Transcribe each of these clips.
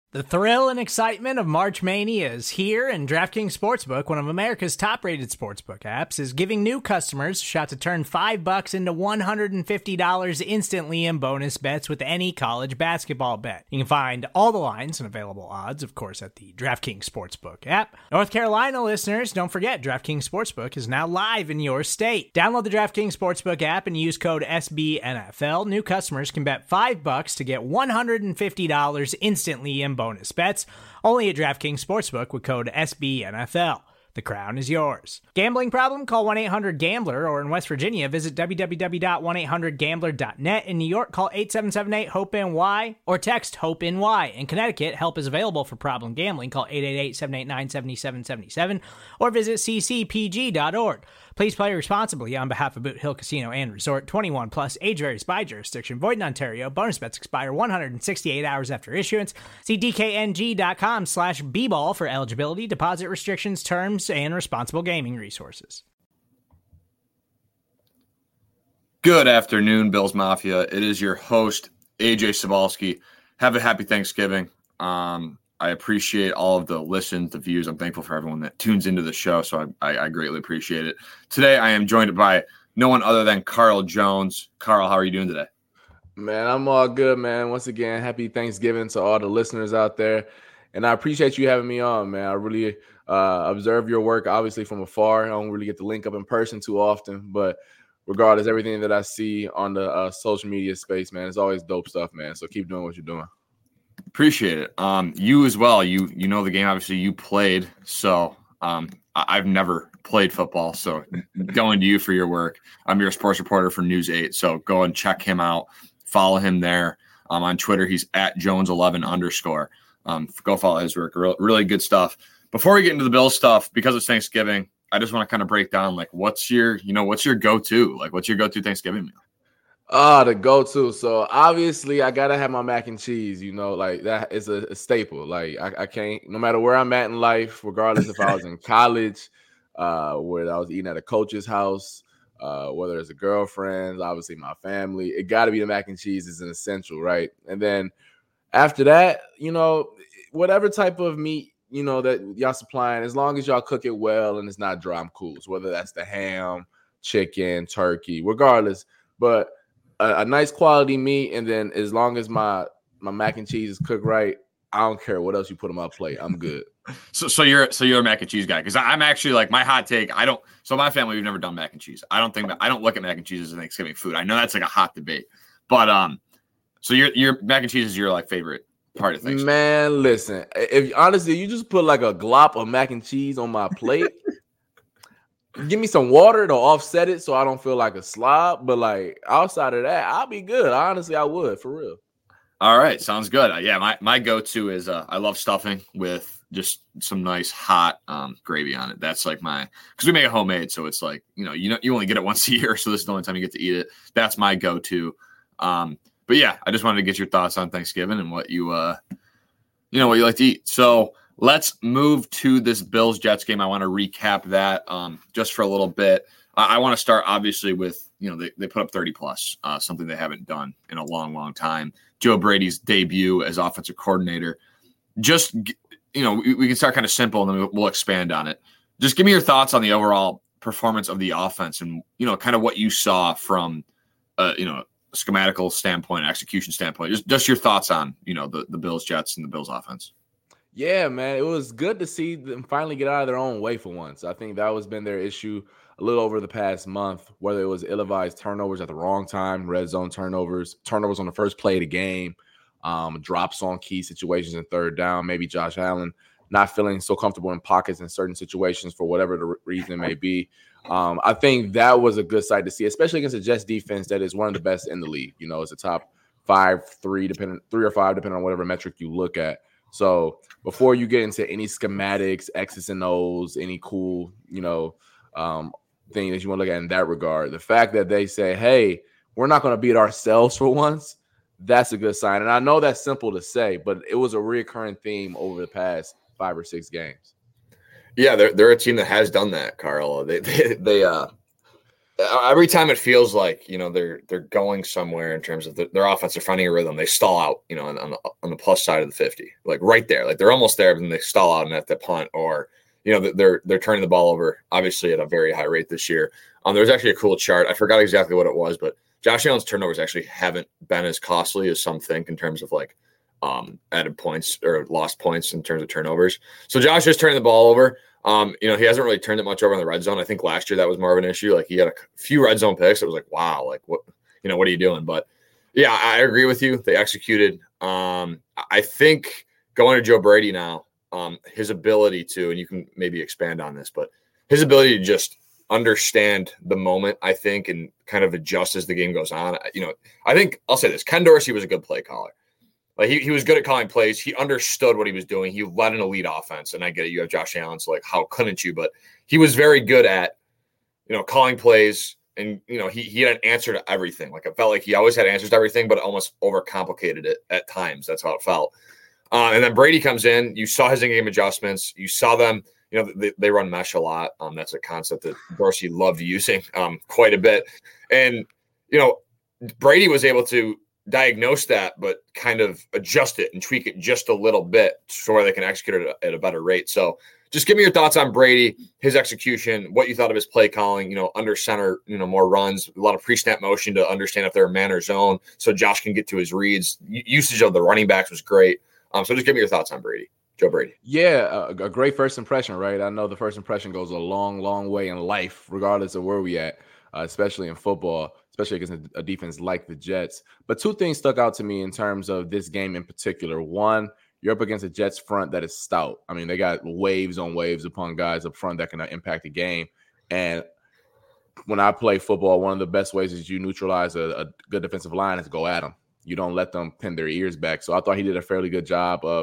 The thrill and excitement of March Mania is here, and DraftKings Sportsbook, one of America's top-rated sportsbook apps, is giving new customers a shot to turn $5 into $150 instantly in bonus bets with any college basketball bet. You can find all the lines and available odds, of course, at the DraftKings Sportsbook app. North Carolina listeners, don't forget, DraftKings Sportsbook is now live in your state. Download the DraftKings Sportsbook app and use code SBNFL. New customers can bet $5 to get $150 instantly in bonus bets, only at DraftKings Sportsbook with code SBNFL. The crown is yours. Gambling problem? Call 1-800-GAMBLER, or in West Virginia, visit www.1800gambler.net. In New York, call 877-8-HOPE-NY or text HOPE-NY. In Connecticut, help is available for problem gambling. Call 888-789-7777 or visit ccpg.org. Please play responsibly on behalf of Boot Hill Casino and Resort. 21 plus, age varies by jurisdiction. Void in Ontario. Bonus bets expire 168 hours after issuance. See dkng.com/bball for eligibility, deposit restrictions, terms, and responsible gaming resources. Good afternoon, Bills Mafia. It is your host, AJ Cebulski. Have a happy Thanksgiving. I appreciate all of the listens, the views. I'm thankful for everyone that tunes into the show, so I greatly appreciate it. Today, I am joined by no one other than Carl Jones. Carl, how are you doing today? Man, I'm all good, man. Once again, happy Thanksgiving to all the listeners out there. And I appreciate you having me on, man. I really observe your work, obviously, from afar. I don't really get to link up in person too often, but regardless, everything that I see on the social media space, man, it's always dope stuff, man. So keep doing what you're doing. Appreciate it. You as well. You know the game. Obviously, you played. So I've never played football. So going to you for your work. I'm your sports reporter for News 8. So go and check him out. Follow him there. On Twitter, he's at Jones11_. Go follow his work. Really good stuff. Before we get into the Bills stuff, because it's Thanksgiving, I just want to kind of break down like what's your go-to? Like what's your go-to Thanksgiving meal? The go-to. So obviously I gotta have my mac and cheese, like that is a staple. Like I can't, no matter where I'm at in life, regardless if I was in college, where I was eating at a coach's house, whether it's a girlfriend, obviously my family, it gotta be the mac and cheese is an essential, right? And then after that, whatever type of meat, that y'all supplying, as long as y'all cook it well and it's not dry, I'm cool. So whether that's the ham, chicken, turkey, regardless, but a nice quality meat, and then as long as my mac and cheese is cooked right, I don't care what else you put on my plate. I'm good. So you're a mac and cheese guy, because I'm actually like my hot take. So my family, we've never done mac and cheese. I don't look at mac and cheese as a Thanksgiving food. I know that's like a hot debate, but so your mac and cheese is your like favorite part of Thanksgiving. Man, listen, if honestly you just put like a glop of mac and cheese on my plate. Give me some water to offset it so I don't feel like a slob. But like outside of that, I'll be good. Honestly, I would, for real. All right. Sounds good. Yeah, my go-to is I love stuffing with just some nice hot gravy on it. That's like because we make it homemade. So it's like, you only get it once a year. So this is the only time you get to eat it. That's my go-to. But yeah, I just wanted to get your thoughts on Thanksgiving and what you, what you like to eat. So let's move to this Bills-Jets game. I want to recap that just for a little bit. I want to start, obviously, with, they put up 30-plus, something they haven't done in a long, long time. Joe Brady's debut as offensive coordinator. Just, we can start kind of simple, and then we'll expand on it. Just give me your thoughts on the overall performance of the offense and, kind of what you saw from, schematical standpoint, execution standpoint. Just your thoughts on, the Bills-Jets and the Bills offense. Yeah, man, it was good to see them finally get out of their own way for once. I think that was been their issue a little over the past month, whether it was ill-advised turnovers at the wrong time, red zone turnovers on the first play of the game, drops on key situations in third down, maybe Josh Allen not feeling so comfortable in pockets in certain situations for whatever the reason it may be. I think that was a good sight to see, especially against a Jets defense that is one of the best in the league. It's a top 3 or 5, depending on whatever metric you look at. So before you get into any schematics, X's and O's, any cool, thing that you want to look at in that regard, the fact that they say, hey, we're not going to beat ourselves for once, that's a good sign. And I know that's simple to say, but it was a recurring theme over the past 5 or 6 games. Yeah, they're a team that has done that, Carl. They every time it feels like, they're going somewhere in terms of their offense, they're finding a rhythm, they stall out, on the plus side of the 50, like right there, like they're almost there, but then they stall out and at the punt, or they're turning the ball over, obviously at a very high rate this year. There's actually a cool chart. I forgot exactly what it was, but Josh Allen's turnovers actually haven't been as costly as some think in terms of like added points or lost points in terms of turnovers. So Josh is turning the ball over. He hasn't really turned it much over in the red zone. I think last year that was more of an issue. Like he had a few red zone picks. It was like, wow, like what are you doing? But yeah, I agree with you. They executed. I think going to Joe Brady now, his ability to, and you can maybe expand on this, but his ability to just understand the moment, I think, and kind of adjust as the game goes on. I think I'll say this: Ken Dorsey was a good play caller. Like he was good at calling plays. He understood what he was doing. He led an elite offense, and I get it. You have Josh Allen, so like how couldn't you? But he was very good at, calling plays, and he had an answer to everything. Like it felt like he always had answers to everything, but almost overcomplicated it at times. That's how it felt. And then Brady comes in. You saw his in-game adjustments. You saw them. They run mesh a lot. That's a concept that Dorsey loved using quite a bit. And Brady was able to diagnose that, but kind of adjust it and tweak it just a little bit so where they can execute it at a better rate. So just give me your thoughts on Brady, his execution, what you thought of his play calling, under center, more runs, a lot of pre-snap motion to understand if they're man or zone so Josh can get to his reads. Usage of the running backs was great. So just give me your thoughts on Brady, Joe Brady. Yeah, a great first impression, right? I know the first impression goes a long, long way in life, regardless of where we at, especially in football, especially against a defense like the Jets. But two things stuck out to me in terms of this game in particular. One, you're up against a Jets front that is stout. I mean, they got waves on waves upon guys up front that can impact the game. And when I play football, one of the best ways is you neutralize a good defensive line is go at them. You don't let them pin their ears back. So I thought he did a fairly good job of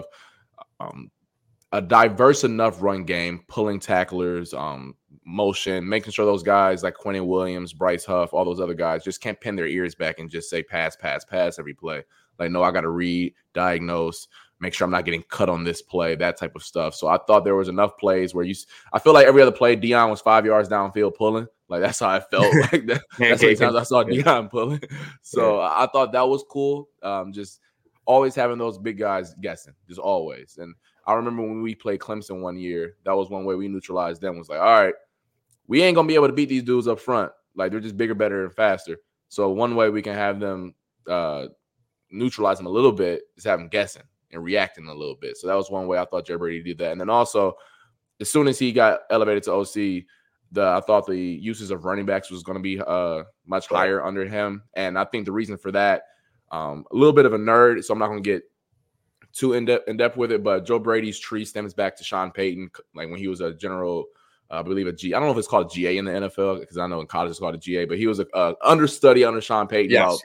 a diverse enough run game, pulling tacklers, motion, making sure those guys like Quentin Williams, Bryce Huff, all those other guys just can't pin their ears back and just say pass, pass, pass every play. Like, no, I got to read, diagnose, make sure I'm not getting cut on this play, that type of stuff. So I thought there was enough plays where I feel like every other play, Deion was 5 yards downfield pulling. Like, that's how I felt. Like that's how many times I saw Deion pulling. So I thought that was cool. Just always having those big guys guessing, just always. And I remember when we played Clemson one year, that was one way we neutralized them. Was like, all right, we ain't gonna be able to beat these dudes up front. Like they're just bigger, better, and faster. So one way we can have them neutralize them a little bit is have them guessing and reacting a little bit. So that was one way I thought Joe Brady did that. And then also, as soon as he got elevated to OC, I thought the uses of running backs was going to be much higher under him. And I think the reason for that, a little bit of a nerd, so I'm not going to get too in depth with it, but Joe Brady's tree stems back to Sean Payton, like when he was a general, I believe I don't know if it's called a GA in the NFL, because I know in college it's called a GA, but he was an understudy under Sean Payton about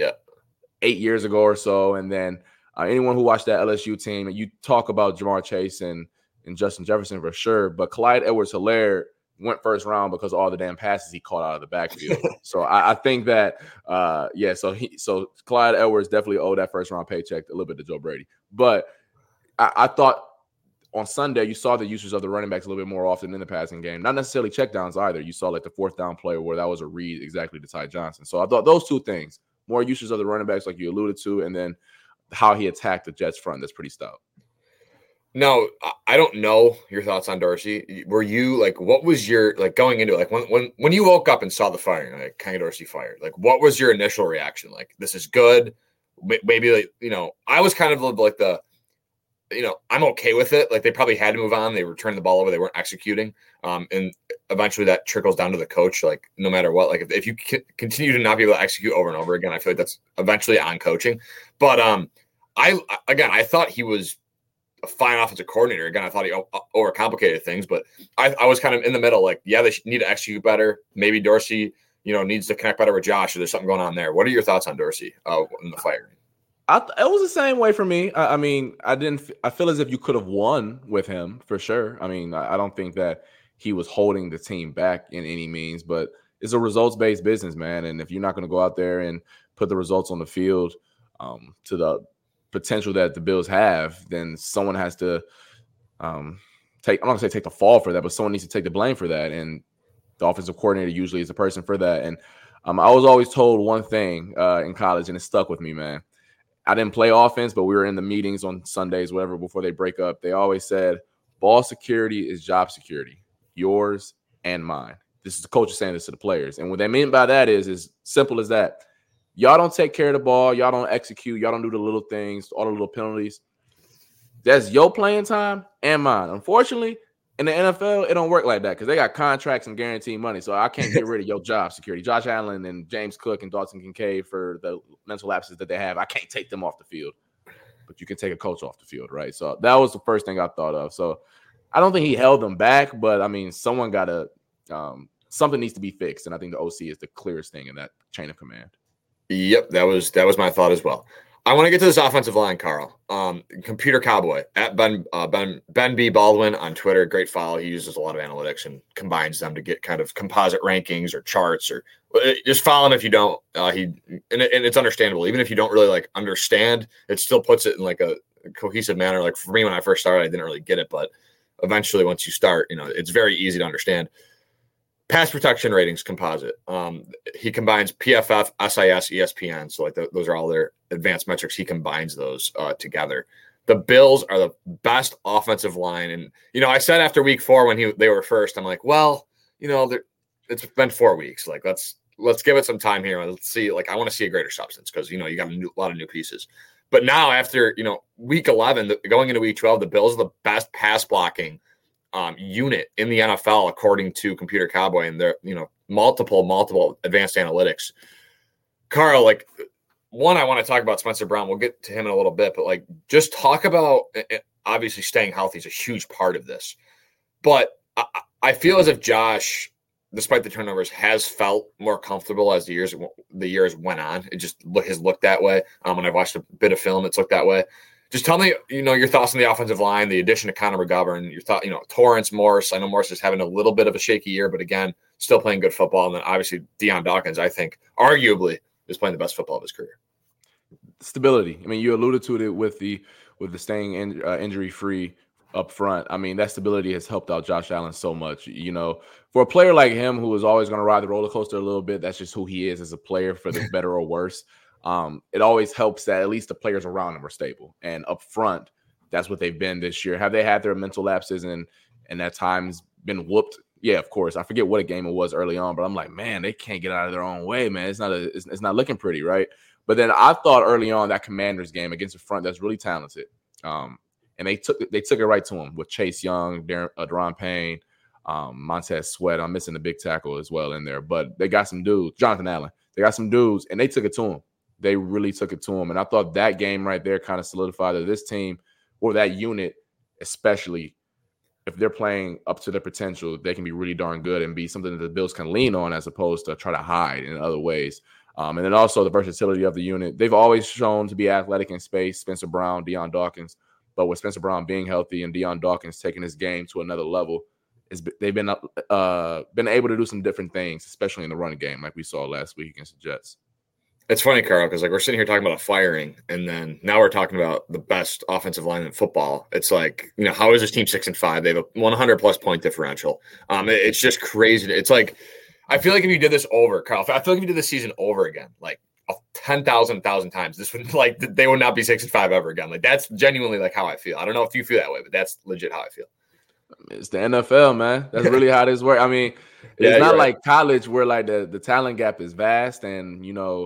8 years ago or so. And then anyone who watched that LSU team, and you talk about Jamar Chase and Justin Jefferson for sure, but Clyde Edwards-Helaire went first round because of all the damn passes he caught out of the backfield. So I think that, so Clyde Edwards definitely owed that first round paycheck a little bit to Joe Brady. But I thought on Sunday you saw the usage of the running backs a little bit more often in the passing game. Not necessarily checkdowns either. You saw like the fourth down play where that was a read exactly to Ty Johnson. So I thought those two things, more usage of the running backs like you alluded to, and then how he attacked the Jets front, that's pretty stout. No, I don't know your thoughts on Dorsey. Were you like, what was your like going into it? Like when you woke up and saw the firing, like Kenny Dorsey fired, like what was your initial reaction? Like, this is good. Maybe like, I was kind of like I'm okay with it. Like they probably had to move on. They were turning the ball over. They weren't executing. And eventually that trickles down to the coach. Like no matter what, like if you continue to not be able to execute over and over again, I feel like that's eventually on coaching. But I thought he was a fine offensive coordinator. Again, I thought he overcomplicated things, but I was kind of in the middle. Like, yeah, they need to execute better. Maybe Dorsey, needs to connect better with Josh, or there's something going on there. What are your thoughts on Dorsey in the firing? It was the same way for me. I mean, I feel as if you could have won with him for sure. I mean, I don't think that he was holding the team back in any means, but it's a results-based business, man. And if you're not going to go out there and put the results on the field to the potential that the Bills have, then someone has to I'm not going to say take the fall for that, but someone needs to take the blame for that. And The offensive coordinator usually is the person for that. And I was always told one thing in college, and it stuck with me, man. I didn't play offense, but we were in the meetings on Sundays, whatever, before they break up. They always said, ball security is job security, yours and mine. This is the coach saying this to the players. And what they mean by that is simple as that. Y'all don't take care of the ball. Y'all don't execute. Y'all don't do the little things, all the little penalties. That's your playing time and mine. Unfortunately, in the NFL, it don't work like that because they got contracts and guaranteed money. So I can't get rid of your job security. Josh Allen and James Cook and Dalton Kincaid, for the mental lapses that they have, I can't take them off the field. But you can take a coach off the field, right? So that was the first thing I thought of. So I don't think he held them back, but I mean, someone got to something needs to be fixed, and I think the OC is the clearest thing in that chain of command. Yep, that was my thought as well. I want to get to this offensive line, Carl. Computer Cowboy at Ben B. Baldwin on Twitter. Great follow. He uses a lot of analytics and combines them to get kind of composite rankings or charts, or just follow him if you don't. And it's understandable. Even if you don't really like understand, it still puts it in like a cohesive manner. Like for me, when I first started, I didn't really get it, but eventually once you start, it's very easy to understand. Pass protection ratings composite. He combines PFF, SIS, ESPN. So like those are all their advanced metrics. He combines those together. The Bills are the best offensive line. And, I said after week 4 when they were first, I'm like, well, it's been 4 weeks. Like, let's give it some time here. Let's see. Like, I want to see a greater substance because, you got a lot of new pieces. But now after, week 11, going into week 12, the Bills are the best pass blocking unit in the NFL, according to Computer Cowboy, and their multiple advanced analytics. Carl, like, one, I want to talk about Spencer Brown. We'll get to him in a little bit, but like, just talk about, obviously staying healthy is a huge part of this. But I feel as if Josh, despite the turnovers, has felt more comfortable as the years went on. It just has looked that way. When I've watched a bit of film, it's looked that way. Just tell me, your thoughts on the offensive line, the addition of Connor McGovern, your thought, Torrance, Morse. I know Morse is having a little bit of a shaky year, but again, still playing good football. And then obviously Deion Dawkins, I think, arguably is playing the best football of his career. Stability. I mean, you alluded to it with the staying injury-free up front. I mean, that stability has helped out Josh Allen so much. For a player like him who is always going to ride the roller coaster a little bit, that's just who he is as a player, for the better or worse. It always helps that at least the players around him are stable. And up front, that's what they've been this year. Have they had their mental lapses and at times been whooped? Yeah, of course. I forget what a game it was early on, but I'm like, man, they can't get out of their own way, man. It's not looking pretty, right? But then I thought early on that Commanders game against a front that's really talented, and they took it right to him with Chase Young, Daron Payne, Montez Sweat. I'm missing the big tackle as well in there, but they got some dudes, Jonathan Allen. They got some dudes, and they took it to him. They really took it to him. And I thought that game right there kind of solidified that this team, or that unit especially, if they're playing up to their potential, they can be really darn good and be something that the Bills can lean on as opposed to try to hide in other ways. And then also the versatility of the unit. They've always shown to be athletic in space, Spencer Brown, Deion Dawkins. But with Spencer Brown being healthy and Deion Dawkins taking his game to another level, they've been able to do some different things, especially in the running game, like we saw last week against the Jets. It's funny, Carl, because like we're sitting here talking about a firing, and then now we're talking about the best offensive line in football. It's like, how is this team 6-5? They have a 100-plus point differential. It's just crazy. It's like, I feel like if you did this over, Carl, I feel like if you did this season over again, like 10,000 times, this would they would not be 6-5 ever again. Like, that's genuinely like how I feel. I don't know if you feel that way, but that's legit how I feel. It's the NFL, man. That's really how this works. I mean, it's not like college where like the talent gap is vast and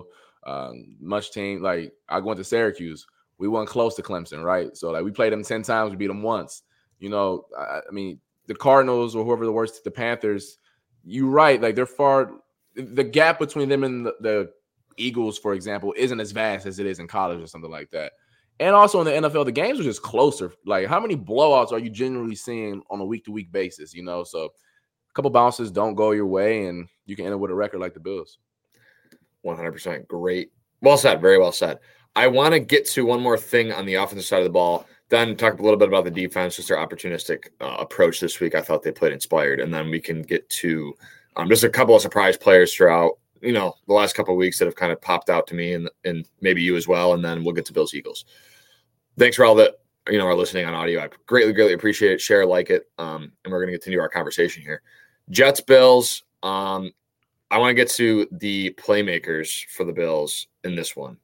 much team. Like, I went to Syracuse, we weren't close to Clemson, right? So like we played them 10 times, we beat them once. I mean, the Cardinals or whoever the worst, the Panthers. You're right. Like, they're far. The gap between them and the Eagles, for example, isn't as vast as it is in college or something like that. And also in the NFL, the games are just closer. Like, how many blowouts are you generally seeing on a week-to-week basis? So a couple bounces don't go your way, and you can end up with a record like the Bills. 100%. Great. Well said. Very well said. I want to get to one more thing on the offensive side of the ball, then talk a little bit about the defense, just their opportunistic approach this week. I thought they played inspired. And then we can get to just a couple of surprise players throughout, the last couple of weeks that have kind of popped out to me and maybe you as well. And then we'll get to Bills Eagles. Thanks for all that, are listening on audio. I greatly, greatly appreciate it. Share, like it. And we're going to continue our conversation here. Jets, Bills. I want to get to the playmakers for the Bills in this one.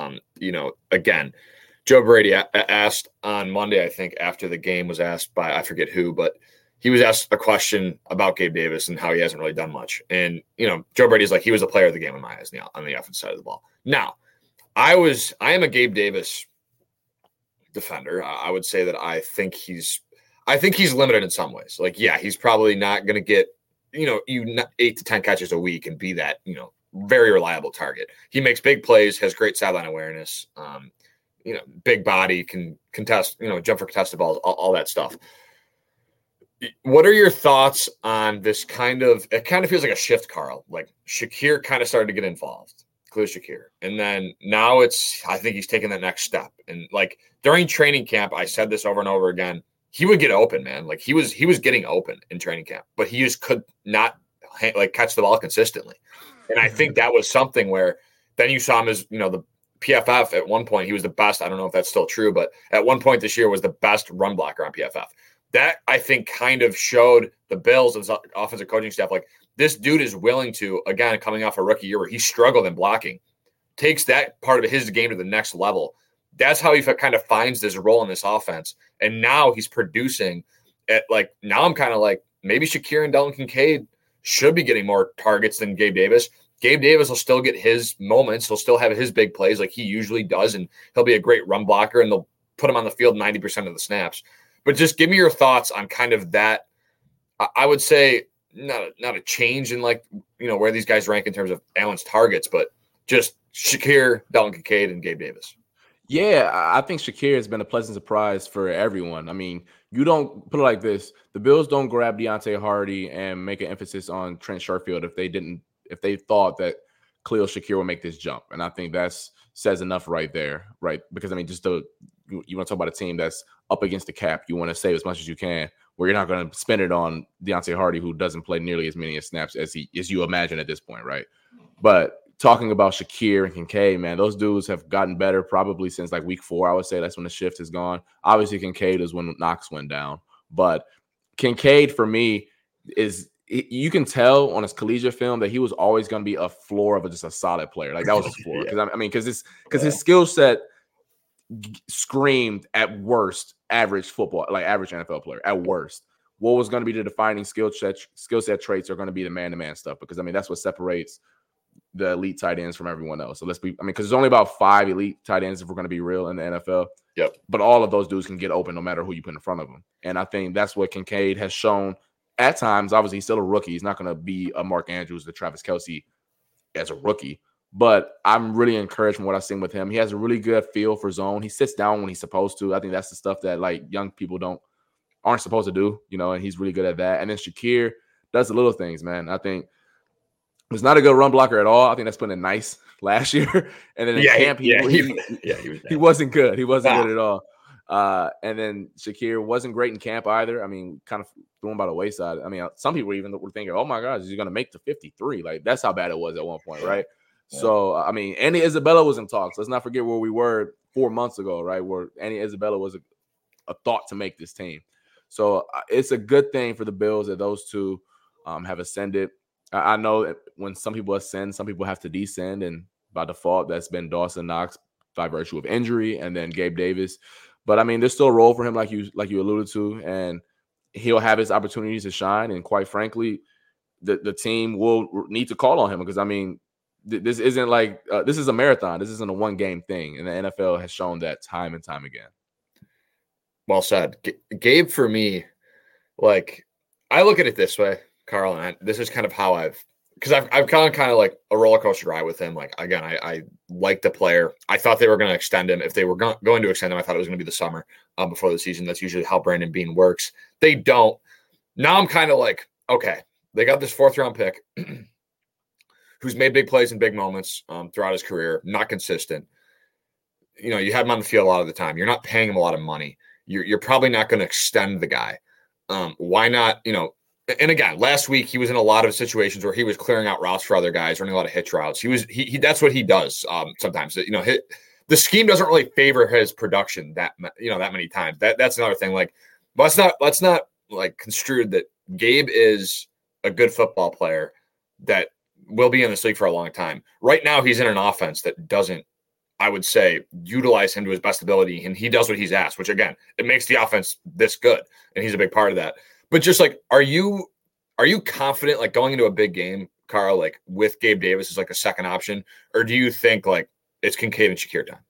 Again, Joe Brady asked on Monday, I think, after the game was asked by, I forget who, but he was asked a question about Gabe Davis and how he hasn't really done much. And, Joe Brady's like, he was the player of the game in my eyes on the offensive side of the ball. Now, I am a Gabe Davis defender. I would say that I think he's limited in some ways. Like, yeah, he's probably not going to get, 8 to 10 catches a week and be that, very reliable target. He makes big plays, has great sideline awareness, big body, can contest, jump for contested balls, all that stuff. What are your thoughts on this it kind of feels like a shift, Carl. Like Shakir kind of started to get involved, Khalil Shakir. And then now I think he's taking that next step. And like during training camp, I said this over and over again, he would get open, man. Like he was getting open in training camp, but he just could not catch the ball consistently. And I think that was something where then you saw him as, the PFF at one point, he was the best. I don't know if that's still true, but at one point this year was the best run blocker on PFF. That I think kind of showed the Bills as offensive coaching staff, like this dude is willing to, again, coming off a rookie year where he struggled in blocking, takes that part of his game to the next level. That's how he kind of finds this role in this offense. And now he's producing now I'm kind of like, maybe Shakir and Dalton Kincaid should be getting more targets than Gabe Davis. Gabe Davis will still get his moments. He'll still have his big plays like he usually does, and he'll be a great run blocker, and they'll put him on the field 90% of the snaps. But just give me your thoughts on kind of that. I would say not a change in where these guys rank in terms of Allen's targets, but just Shakir, Dalton Kincaid, and Gabe Davis. Yeah, I think Shakir has been a pleasant surprise for everyone. I mean, you don't put it like this. The Bills don't grab Deontay Hardy and make an emphasis on Trent Sherfield if they thought that Khalil Shakir would make this jump. And I think that says enough right there, right? Because, I mean, you want to talk about a team that's up against the cap. You want to save as much as you can, where you're not going to spend it on Deontay Hardy, who doesn't play nearly as many snaps as you imagine at this point, right? But talking about Shakir and Kincaid, man, those dudes have gotten better probably since week 4. I would say that's when the shift has gone. Obviously, Kincaid is when Knox went down. But Kincaid, for me, you can tell on his collegiate film that he was always going to be a floor of just a solid player. Like that was his floor. Because his skill set screamed at worst average football, like average NFL player at worst. What was going to be the defining skill set traits are going to be the man-to-man stuff, because that's what separates the elite tight ends from everyone else. So because there's only about 5 elite tight ends if we're going to be real in the NFL. Yep. But all of those dudes can get open no matter who you put in front of them. And I think that's what Kincaid has shown at times. Obviously, he's still a rookie. He's not going to be a Mark Andrews or Travis Kelce as a rookie. But I'm really encouraged from what I've seen with him. He has a really good feel for zone. He sits down when he's supposed to. I think that's the stuff that young people aren't supposed to do, and he's really good at that. And then Shakir does the little things, man. I think he's not a good run blocker at all. I think that's putting it nice last year. And then in camp, he wasn't good. He wasn't good at all. And then Shakir wasn't great in camp either. I mean, kind of threw him by the wayside. I mean, some people even were thinking, oh my gosh, is he going to make the 53? That's how bad it was at one point, right? Yeah. So, I mean, Andy Isabella was in talks. Let's not forget where we were 4 months ago, right? Where Andy Isabella was a thought to make this team. So it's a good thing for the Bills that those two have ascended. I know that when some people ascend, some people have to descend. And by default, that's been Dawson Knox by virtue of injury, and then Gabe Davis. But I mean, there's still a role for him, like you alluded to, and he'll have his opportunities to shine. And quite frankly, the team will need to call on him, because I mean, this isn't this is a marathon. This isn't a one-game thing, and the NFL has shown that time and time again. Well said, Gabe. For me, I look at it this way, Carl, and this is kind of how I've kind of like a roller coaster ride with him. Again, I like the player. I thought they were going to extend him. If they were going to extend him, I thought it was going to be the summer before the season. That's usually how Brandon Beane works. They don't. Now I'm kind of like, okay, they got this 4th-round pick who's made big plays in big moments throughout his career, not consistent. You have him on the field a lot of the time. You're not paying him a lot of money. You're probably not going to extend the guy. Why not, And again, last week he was in a lot of situations where he was clearing out routes for other guys, running a lot of hitch routes. He that's what he does sometimes. The scheme doesn't really favor his production that many times. That's another thing. Let's not construe that Gabe is a good football player that will be in this league for a long time. Right now, he's in an offense that doesn't, I would say, utilize him to his best ability, and he does what he's asked, which again, it makes the offense this good, and he's a big part of that. But just like, are you confident like going into a big game, Carl, like with Gabe Davis as like a second option, or do you think like it's Kincaid and Shakir time?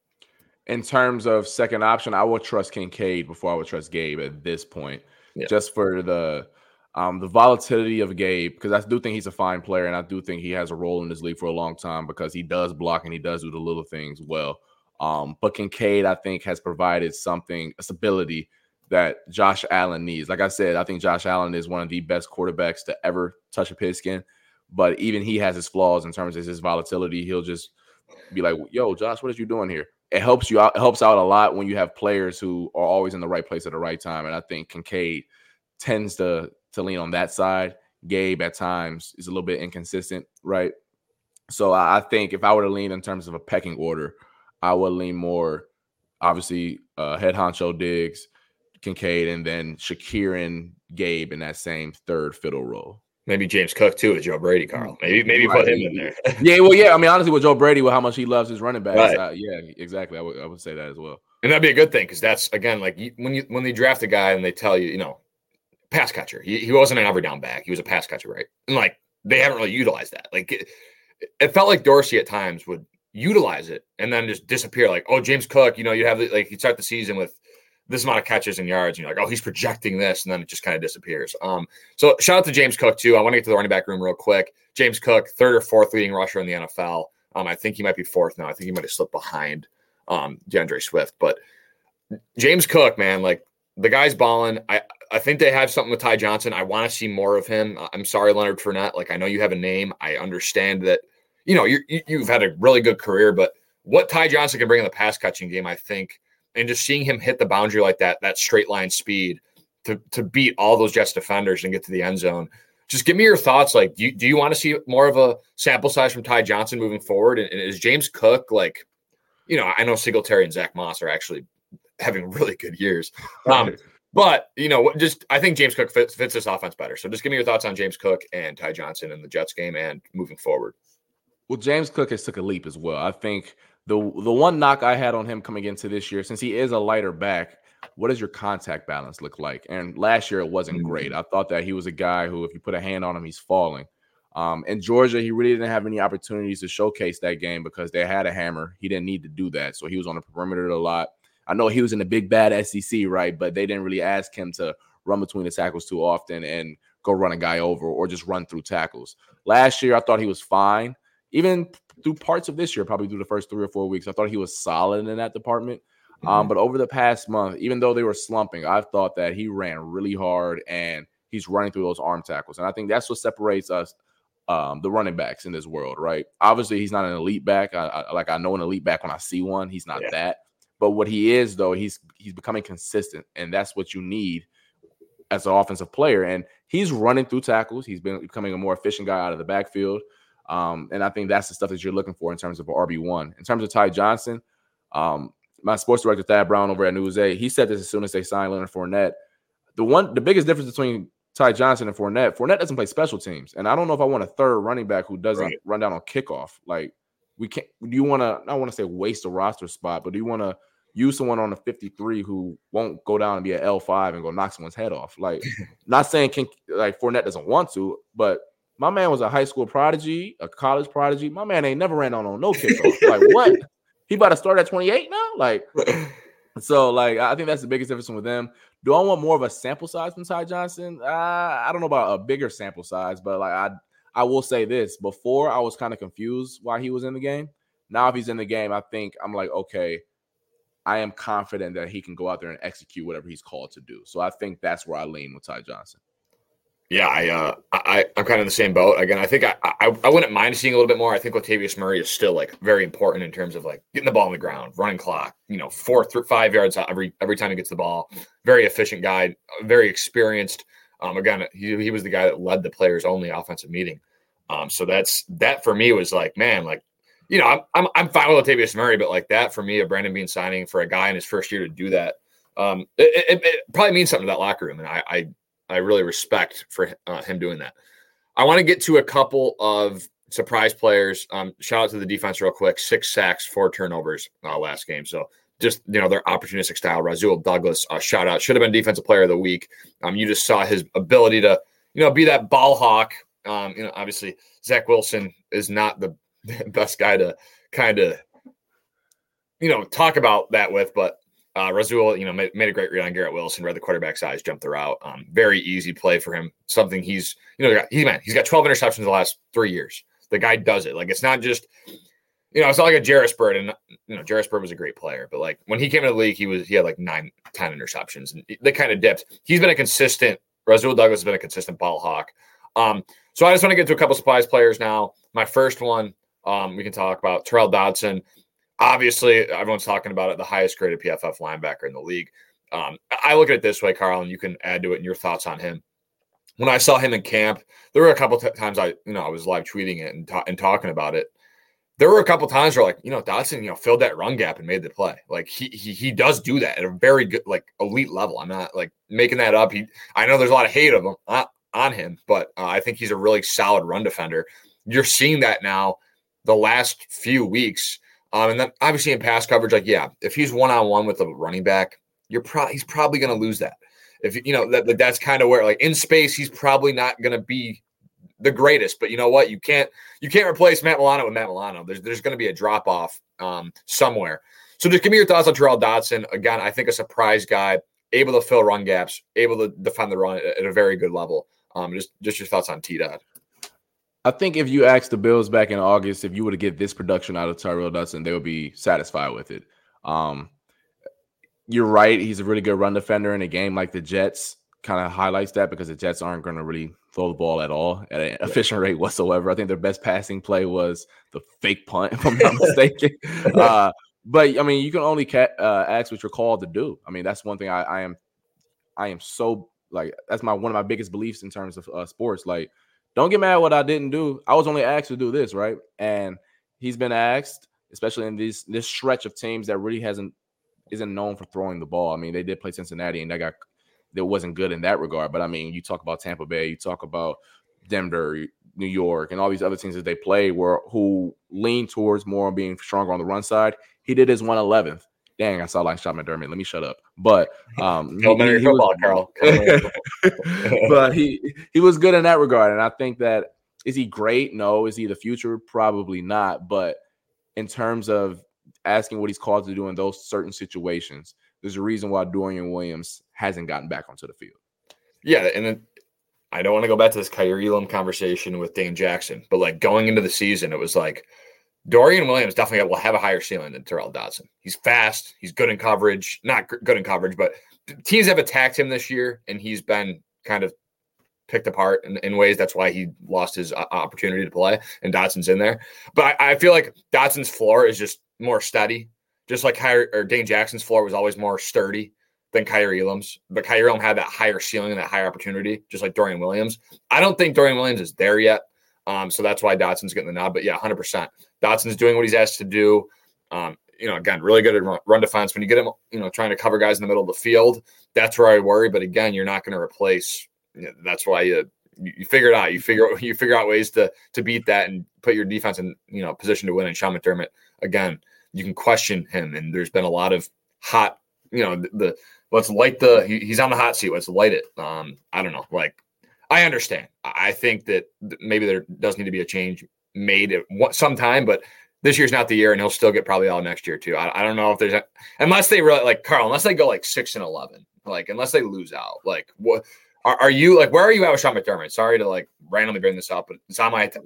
In terms of second option, I would trust Kincaid before I would trust Gabe at this point, just for the volatility of Gabe, because I do think he's a fine player, and I do think he has a role in this league for a long time because he does block and he does do the little things well. But Kincaid, I think, has provided a stability that Josh Allen needs. Like I said, I think Josh Allen is one of the best quarterbacks to ever touch a pigskin, but even he has his flaws in terms of his volatility. He'll just be like, yo, Josh, what are you doing here? It helps you out. It helps out a lot when you have players who are always in the right place at the right time. And I think Kincaid tends to lean on that side. Gabe at times is a little bit inconsistent, right? So I think if I were to lean in terms of a pecking order, I would lean more, obviously, head honcho Diggs, Kincaid, and then Shakir and Gabe in that same third fiddle role. Maybe James Cook too with Joe Brady, Carl. Maybe right. Put him in there. Yeah. I mean, honestly, with Joe Brady, with how much he loves his running backs, right. Yeah, exactly. I would say that as well. And that'd be a good thing because that's again like when they draft a guy and they tell you, pass catcher. He wasn't an every down back. He was a pass catcher, right? And like they haven't really utilized that. Like it felt like Dorsey at times would utilize it and then just disappear. Like, oh, James Cook, you have like you start the season with this amount of catches and yards, and you're like, oh, he's projecting this, and then it just kind of disappears. So shout out to James Cook too. I want to get to the running back room real quick. James Cook, third or fourth leading rusher in the NFL. I think he might be fourth now. I think he might have slipped behind DeAndre Swift. But James Cook, man, like the guy's balling. I think they have something with Ty Johnson. I want to see more of him. I'm sorry, Leonard Fournette. Like I know you have a name. I understand that you've had a really good career, but what Ty Johnson can bring in the pass catching game, I think. And just seeing him hit the boundary like that straight line speed to beat all those Jets defenders and get to the end zone. Just give me your thoughts. Like, do you want to see more of a sample size from Ty Johnson moving forward? And is James Cook like, I know Singletary and Zach Moss are actually having really good years. But, I think James Cook fits this offense better. So just give me your thoughts on James Cook and Ty Johnson in the Jets game and moving forward. Well, James Cook has took a leap as well. I think the one knock I had on him coming into this year, since he is a lighter back, what does your contact balance look like? And last year it wasn't great. I thought that he was a guy who, if you put a hand on him, he's falling. In Georgia, he really didn't have any opportunities to showcase that game because they had a hammer. He didn't need to do that. So he was on the perimeter a lot. I know he was in the big bad SEC, right? But they didn't really ask him to run between the tackles too often and go run a guy over or just run through tackles. Last year, I thought he was fine. Even through parts of this year, probably through the first 3 or 4 weeks, I thought he was solid in that department. But over the past month, even though they were slumping, I thought that he ran really hard and he's running through those arm tackles. And I think that's what separates us, the running backs in this world, right? Obviously, he's not an elite back. I know an elite back when I see one. He's not that. But what he is, though, he's becoming consistent, and that's what you need as an offensive player. And he's running through tackles. He's been becoming a more efficient guy out of the backfield. And I think that's the stuff that you're looking for in terms of RB1. In terms of Ty Johnson, my sports director, Thad Brown over at Newsday, he said this as soon as they signed Leonard Fournette. The biggest difference between Ty Johnson and Fournette doesn't play special teams. And I don't know if I want a third running back who doesn't run down on kickoff. Like, we can't. Do you want to, I don't want to say waste a roster spot, but do you want to use someone on the 53 who won't go down and be an L5 and go knock someone's head off? Like, not saying Fournette doesn't want to, but my man was a high school prodigy, a college prodigy. My man ain't never ran on no kickoff. Like, what? He about to start at 28 now? Like, so, like, I think that's the biggest difference with them. Do I want more of a sample size from Ty Johnson? I don't know about a bigger sample size, but, like, I will say this. Before, I was kind of confused why he was in the game. Now, if he's in the game, I think I'm like, okay, I am confident that he can go out there and execute whatever he's called to do. So I think that's where I lean with Ty Johnson. Yeah, I'm kind of in the same boat. Again, I think I wouldn't mind seeing a little bit more. I think Latavius Murray is still like very important in terms of like getting the ball on the ground, running clock, 4 through 5 yards every time he gets the ball. Very efficient guy, very experienced. Again, he was the guy that led the players only offensive meeting. So that for me was like, man, like, I'm fine with Latavius Murray, but like that for me, a Brandon Beane signing for a guy in his first year to do that, it probably means something to that locker room, and I really respect for him doing that. I want to get to a couple of surprise players. Shout out to the defense real quick. 6 sacks, 4 turnovers last game. So just, their opportunistic style. Rasul Douglas, shout out. Should have been defensive player of the week. You just saw his ability to, be that ball hawk. Obviously Zach Wilson is not the best guy to kind of, talk about that with, but Rasul, made a great read on Garrett Wilson, read the quarterback's eyes, jumped the route. Very easy play for him. Something he's got 12 interceptions in the last 3 years. The guy does it. Like, it's not just, it's not like a Jarris Bird, and Jarris Bird was a great player, but like when he came into the league, he had like 9-10 interceptions, and they kind of dipped. He's been a consistent. Rasul Douglas has been a consistent ball hawk. So I just want to get to a couple surprise players now. My first one, we can talk about Terrell Dodson. Obviously, everyone's talking about it, the highest graded PFF linebacker in the league. I look at it this way, Carl, and you can add to it and your thoughts on him. When I saw him in camp, there were a couple times I was live tweeting it and talking about it. There were a couple times where, like, Dodson, filled that run gap and made the play. Like, he does do that at a very good, like, elite level. I'm not like making that up. I know there's a lot of hate of him on him, but I think he's a really solid run defender. You're seeing that now the last few weeks. And then obviously in pass coverage, if he's one-on-one with a running back, he's probably going to lose that. If that's kind of where, like, in space, he's probably not going to be the greatest. But you know what? You can't replace Matt Milano with Matt Milano. There's going to be a drop off somewhere. So just give me your thoughts on Terrell Dodson. Again, I think a surprise guy, able to fill run gaps, able to defend the run at a very good level. Just your thoughts on T-Dot. I think if you asked the Bills back in August, if you were to get this production out of Terrell Dodson, they would be satisfied with it. You're right. He's a really good run defender in a game like the Jets kind of highlights that, because the Jets aren't going to really throw the ball at all at an efficient rate whatsoever. I think their best passing play was the fake punt, if I'm not mistaken. But, I mean, you can only ask what you're called to do. I mean, that's one thing I am so, like, that's one of my biggest beliefs in terms of sports. Like, don't get mad what I didn't do. I was only asked to do this, right? And he's been asked, especially in this stretch of teams that really isn't known for throwing the ball. I mean, they did play Cincinnati, and that wasn't good in that regard. But I mean, you talk about Tampa Bay, you talk about Denver, New York, and all these other teams that they play who lean towards more being stronger on the run side. He did his 111th. Dang, I saw like Sean McDermott. Let me shut up. But football, Carl. But he was good in that regard. And I think that, is he great? No. Is he the future? Probably not. But in terms of asking what he's called to do in those certain situations, there's a reason why Dorian Williams hasn't gotten back onto the field. Yeah, and then I don't want to go back to this Kaiir Elam conversation with Dane Jackson, but like going into the season, it was like Dorian Williams definitely will have a higher ceiling than Terrell Dodson. He's fast. He's good in coverage. Not good in coverage, but teams have attacked him this year, and he's been kind of picked apart in ways. That's why he lost his opportunity to play, and Dodson's in there. But I feel like Dodson's floor is just more steady, just like Dane Jackson's floor was always more sturdy than Kaiir Elam's. But Kaiir Elam had that higher ceiling and that higher opportunity, just like Dorian Williams. I don't think Dorian Williams is there yet. So that's why Dodson's getting the nod. But yeah, 100%. Dodson's doing what he's asked to do. Again, really good at run defense. When you get him, trying to cover guys in the middle of the field, that's where I worry. But again, you're not going to replace. That's why you figure it out. You figure out ways to beat that and put your defense in position to win. And Sean McDermott, again, you can question him. And there's been a lot of hot. Let's light he's on the hot seat. Let's light it. I don't know. Like, I understand. I think that maybe there does need to be a change made at some time, but this year's not the year, and he'll still get probably all next year too. I don't know if there's unless they really like Carl, unless they go like 6-11, like unless they lose out. Like, what are you like? Where are you at with Sean McDermott? Sorry to like randomly bring this up, but it's on my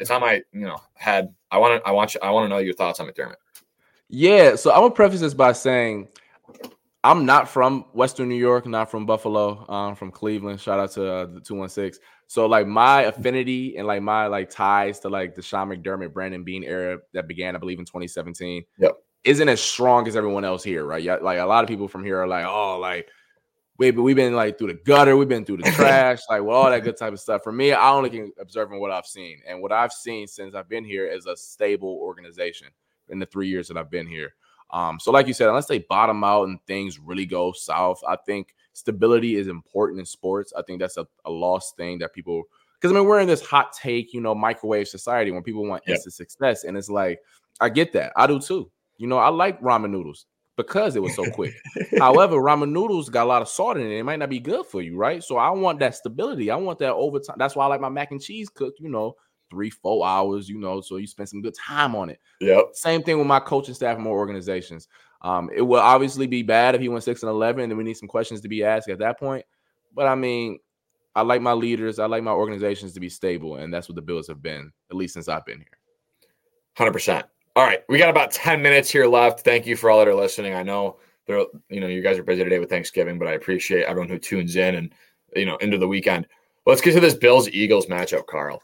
head. I want to know your thoughts on McDermott. Yeah, so I will preface this by saying I'm not from Western New York, not from Buffalo. I'm from Cleveland. Shout out to the 216. So like my affinity and like my like ties to like the Sean McDermott, Brandon Beane era that began, I believe, in 2017, isn't as strong as everyone else here, right? Yeah, like a lot of people from here are like, oh, like we've been like through the gutter, we've been through the trash, like well, all that good type of stuff. For me, I only can observe what I've seen, and what I've seen since I've been here is a stable organization in the 3 years that I've been here. So like you said, unless they bottom out and things really go south, I think stability is important in sports. I think that's a lost thing that people Because I mean, we're in this hot take, microwave society when people want instant success, and it's like I get that, I do too. I like ramen noodles because it was so quick. However, ramen noodles got a lot of salt in it. It might not be good for you, right? So I want that stability. I want that over time. That's why I like my mac and cheese cooked, 3-4 hours, so you spend some good time on it. Yep. Same thing with my coaching staff and more organizations. It will obviously be bad if he went 6-11, and then we need some questions to be asked at that point. But I mean, I like my leaders, I like my organizations to be stable, and that's what the Bills have been, at least since I've been here. 100%. All right, we got about 10 minutes here left. Thank you for all that are listening. I know you guys are busy today with Thanksgiving, but I appreciate everyone who tunes in and into the weekend. Let's get to this Bills-Eagles matchup, Carl.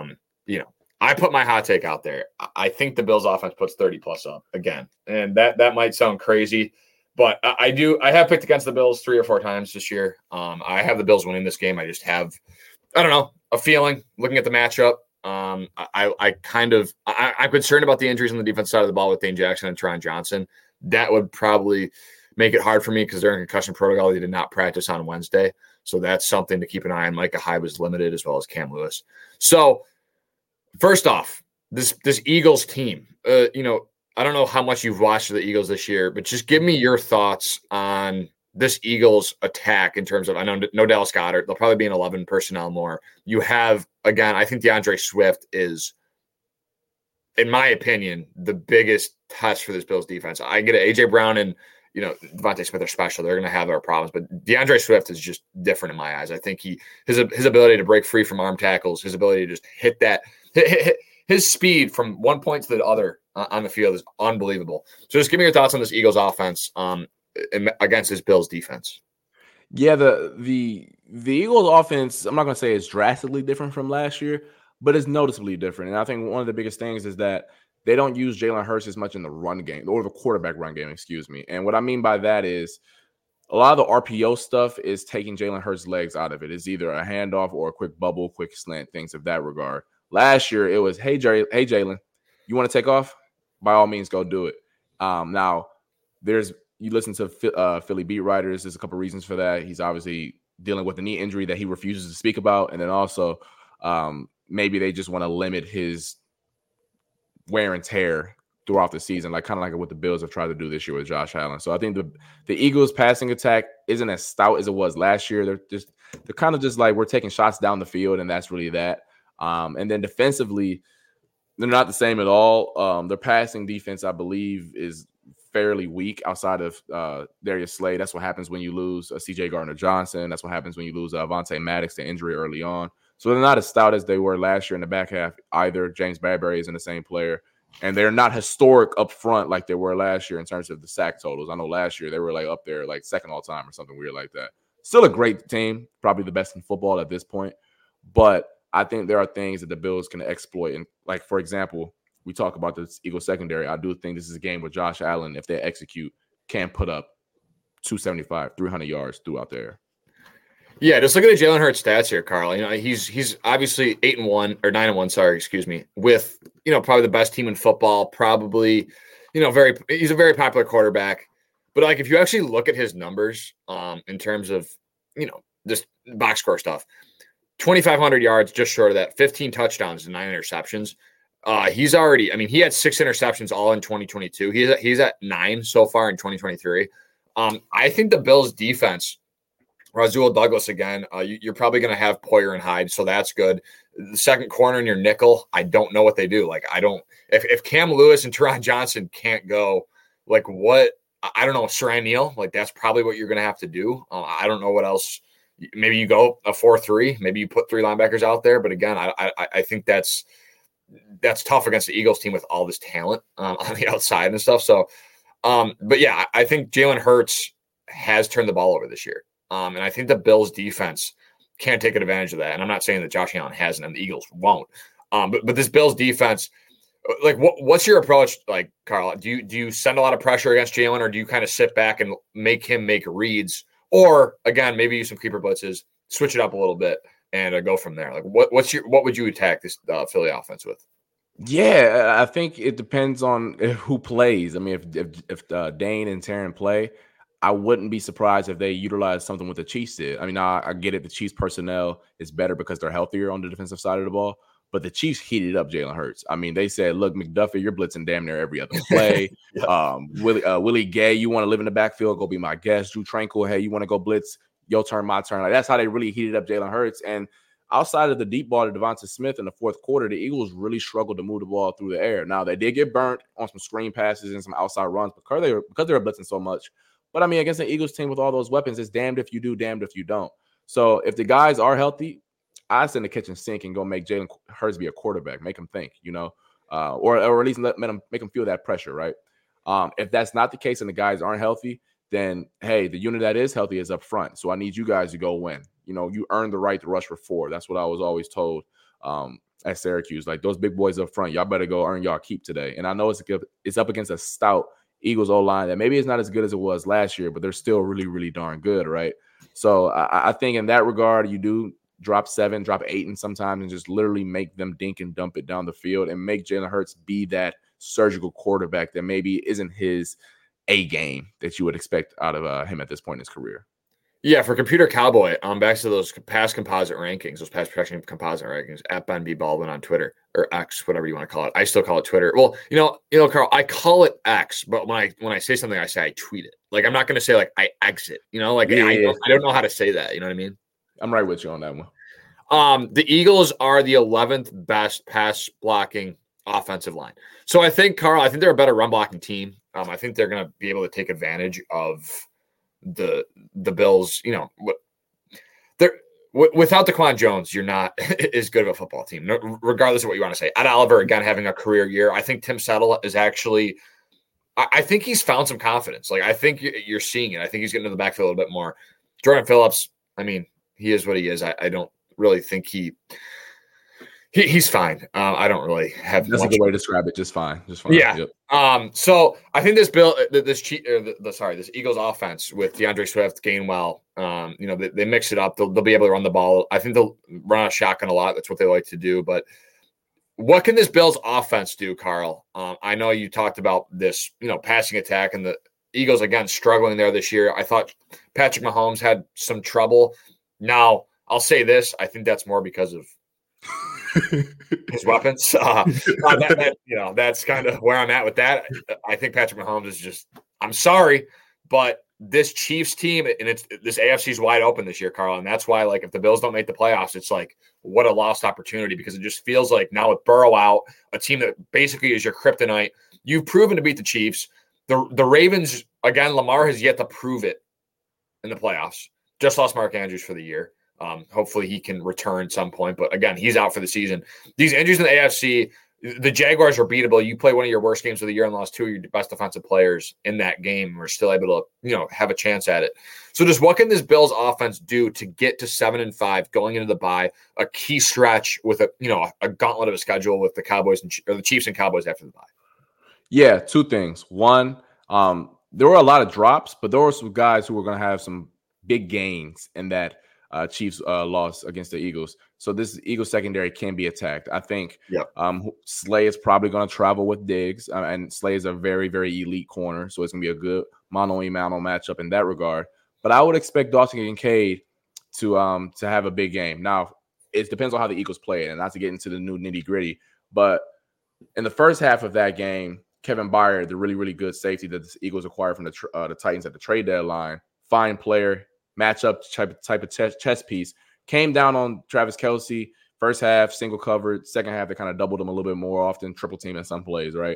I put my hot take out there. I think the Bills offense puts 30 plus up again. And that might sound crazy, but I have picked against the Bills 3 or 4 times this year. I have the Bills winning this game. I just have, a feeling looking at the matchup. I'm concerned about the injuries on the defense side of the ball with Dane Jackson and Tron Johnson. That would probably make it hard for me because they're in concussion protocol. They did not practice on Wednesday. So that's something to keep an eye on. Micah Hyde was limited as well as Cam Lewis. So first off, this Eagles team, I don't know how much you've watched the Eagles this year, but just give me your thoughts on this Eagles attack in terms of, I know no Dallas Goedert. They'll probably be in 11 personnel more. You have, again, I think DeAndre Swift is, in my opinion, the biggest test for this Bills defense. I get it. A.J. Brown and, Devontae Smith are special. They're going to have their problems, but DeAndre Swift is just different in my eyes. I think his ability to break free from arm tackles, his ability to just hit that, his speed from one point to the other on the field is unbelievable. So just give me your thoughts on this Eagles offense against this Bills defense. Yeah, the Eagles offense, I'm not going to say it's drastically different from last year, but it's noticeably different. And I think one of the biggest things is that they don't use Jalen Hurts as much in the run game, or the quarterback run game, excuse me. And what I mean by that is a lot of the RPO stuff is taking Jalen Hurts' legs out of it. It's either a handoff or a quick bubble, quick slant, things of that regard. Last year, it was, hey, Jalen, you want to take off? By all means, go do it. Now, you listen to Philly beat writers. There's a couple reasons for that. He's obviously dealing with a knee injury that he refuses to speak about. And then also maybe they just want to limit his wear and tear throughout the season, kind of like what the Bills have tried to do this year with Josh Allen. So I think the Eagles passing attack isn't as stout as it was last year. They're kind of just like, we're taking shots down the field, and that's really that. And then defensively, they're not the same at all. Their passing defense, I believe, is fairly weak outside of Darius Slay. That's what happens when you lose C.J. Gardner-Johnson. That's what happens when you lose Avonte Maddox to injury early on. So they're not as stout as they were last year in the back half either. James Bradbury isn't the same player. And they're not historic up front like they were last year in terms of the sack totals. I know last year they were up there, second all time or something weird like that. Still a great team, probably the best in football at this point. But I think there are things that the Bills can exploit. And for example, we talk about the Eagles secondary. I do think this is a game where Josh Allen, if they execute, can put up 275, 300 yards throughout there. Yeah, just look at the Jalen Hurts stats here, Carl. He's obviously 8-1 or 9-1. Sorry, excuse me. With probably the best team in football. Probably, he's a very popular quarterback. But if you actually look at his numbers, in terms of just box score stuff, 2,500 yards, just short of that. 15 touchdowns and 9 interceptions. He's already. He had 6 interceptions all in 2022. He's at 9 so far in 2023. I think the Bills' defense. Rasul Douglas again. You're probably going to have Poyer and Hyde, so that's good. The second corner in your nickel, I don't know what they do. If Cam Lewis and Tron Johnson can't go, what? I don't know. Saran Neal, that's probably what you're going to have to do. I don't know what else. Maybe you go a 4-3. Maybe you put 3 linebackers out there. But again, I think that's tough against the Eagles team with all this talent on the outside and stuff. So, but yeah, I think Jalen Hurts has turned the ball over this year. And I think the Bills defense can't take advantage of that. And I'm not saying that Josh Allen hasn't and the Eagles won't. But this Bills defense, what's your approach, Carl? Do you send a lot of pressure against Jalen, or do you kind of sit back and make him make reads? Or again, maybe use some keeper blitzes, switch it up a little bit, and go from there. What would you attack this Philly offense with? Yeah, I think it depends on who plays. If Dane and Taryn play, I wouldn't be surprised if they utilize something what the Chiefs did. I mean, I get it. The Chiefs personnel is better because they're healthier on the defensive side of the ball. But the Chiefs heated up Jalen Hurts. I mean, they said, look, McDuffie, you're blitzing damn near every other play. Yeah. Willie Gay, you want to live in the backfield, go be my guest. Drew Tranquil, hey, you want to go blitz? Your turn, my turn. Like, that's how they really heated up Jalen Hurts. And outside of the deep ball to Devonta Smith in the fourth quarter, the Eagles really struggled to move the ball through the air. Now, they did get burnt on some screen passes and some outside runs because they were blitzing so much. But, I mean, against the Eagles team with all those weapons, it's damned if you do, damned if you don't. So if the guys are healthy, I send the kitchen sink and go make Jalen Hurts be a quarterback, make him think, or at least make him feel that pressure, right? If that's not the case and the guys aren't healthy, then, hey, the unit that is healthy is up front. So I need you guys to go win. You earned the right to rush for 4. That's what I was always told at Syracuse. Like, those big boys up front, y'all better go earn y'all keep today. And I know it's up against a stout Eagles O-line that maybe it's not as good as it was last year, but they're still really, really darn good, right? So I think in that regard, you do drop 7, drop 8 and sometimes and just literally make them dink and dump it down the field and make Jalen Hurts be that surgical quarterback that maybe isn't his A game that you would expect out of him at this point in his career. Yeah, for Computer Cowboy, back to those pass composite rankings, those pass protection composite rankings, at Ben B. Baldwin on Twitter, or X, whatever you want to call it. I still call it Twitter. Well, Carl, I call it X, but when I say something, I say I tweet it. Like, I'm not going to say, like, I exit, I don't know how to say that. You know what I mean? I'm right with you on that one. The Eagles are the 11th best pass blocking offensive line. So I think, Carl, they're a better run blocking team. I think they're going to be able to take advantage of the Bills. They're without Daquan Jones, you're not as good of a football team, regardless of what you want to say. Ed Oliver, again, having a career year. I think Tim Settle is actually I think he's found some confidence. Like, I think you're seeing it. I think he's getting to the backfield a little bit more. Jordan Phillips, I mean, he is what he is. I don't really think he's fine. I don't really have. That's a good way to describe it. Just fine. Yeah. Yep. So I think this Eagles offense with DeAndre Swift, Gainwell, they mix it up. They'll be able to run the ball. I think they'll run a shotgun a lot. That's what they like to do. But what can this Bills offense do, Carl? I know you talked about this, passing attack, and the Eagles again struggling there this year. I thought Patrick Mahomes had some trouble. Now I'll say this: I think that's more because of his weapons. That's kind of where I'm at with that. I think Patrick Mahomes is just, I'm sorry, but this Chiefs team, and this AFC is wide open this year, Carl. And that's why, like, if the Bills don't make the playoffs, it's like, what a lost opportunity, because it just feels like now with Burrow out, a team that basically is your kryptonite, you've proven to beat the Chiefs. The Ravens, again, Lamar has yet to prove it in the playoffs. Just lost Mark Andrews for the year. Hopefully he can return at some point, but again, he's out for the season. These injuries in the AFC, the Jaguars are beatable. You play one of your worst games of the year and lost 2 of your best defensive players in that game, and we're still able to, have a chance at it. So just what can this Bills offense do to get to 7-5 going into the bye, a key stretch with a gauntlet of a schedule with the Cowboys or the Chiefs and Cowboys after the bye? Yeah, 2 things. One, there were a lot of drops, but there were some guys who were going to have some big gains in that Chiefs loss against the Eagles. So this Eagles secondary can be attacked. I think Slay is probably going to travel with Diggs, and Slay is a very, very elite corner. So it's going to be a good mano-a-mano matchup in that regard. But I would expect Dalton Kincaid to have a big game. Now, it depends on how the Eagles play it, and not to get into the new nitty-gritty. But in the first half of that game, Kevin Byard, the really, really good safety that the Eagles acquired from the Titans at the trade deadline, fine player, matchup type of chess piece, came down on Travis Kelce. First half, single covered. Second half, they kind of doubled him a little bit more often, triple team in some plays, right?